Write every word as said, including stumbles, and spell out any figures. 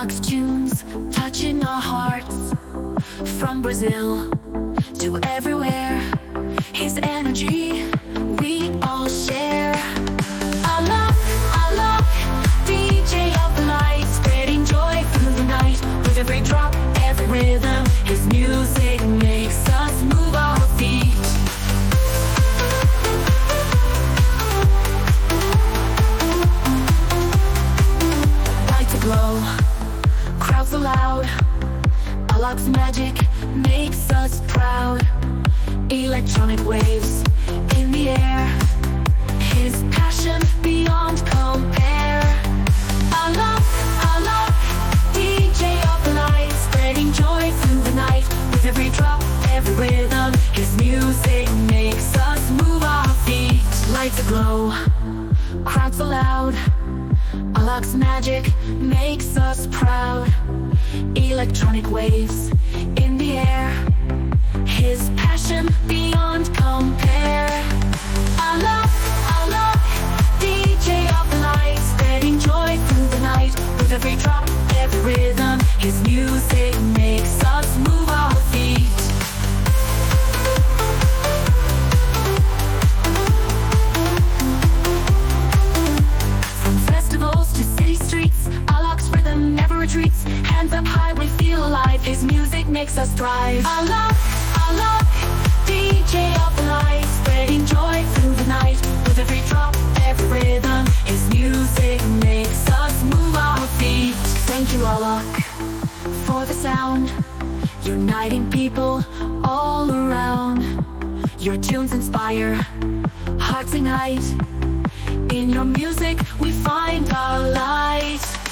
Alok's tunes touching our hearts, from Brazil to everywhere. His energy we all share. Alok, Alok, D J of the light, spreading joy through the night. With every drop, every rhythm, his music makes us move our feet. Lights aglow, crowds are loud. Alok's magic makes us proud. Electronic waves in the air, his passion beyond compare. Alok, Alok, D J of the light, spreading joy through the night. With every drop, every rhythm, his music makes us move our feet. Lights aglow, crowds are loud. Alok's magic makes us proud. Electronic waves in the air, his passion beyond compare. Alok, Alok, D J of the light, spreading joy through the night. With every drop, every rhythm, his music makes us move our feet. From festivals to city streets, Alok's rhythm never retreats. Hands up high, we feel alive, his music makes us thrive. Alok, Alok, D J of the light, spreading joy through the night. With every drop, every rhythm, his music makes us move our feet. Thank you, Alok, for the sound, uniting people all around. Your tunes inspire, hearts ignite. In your music we find our light.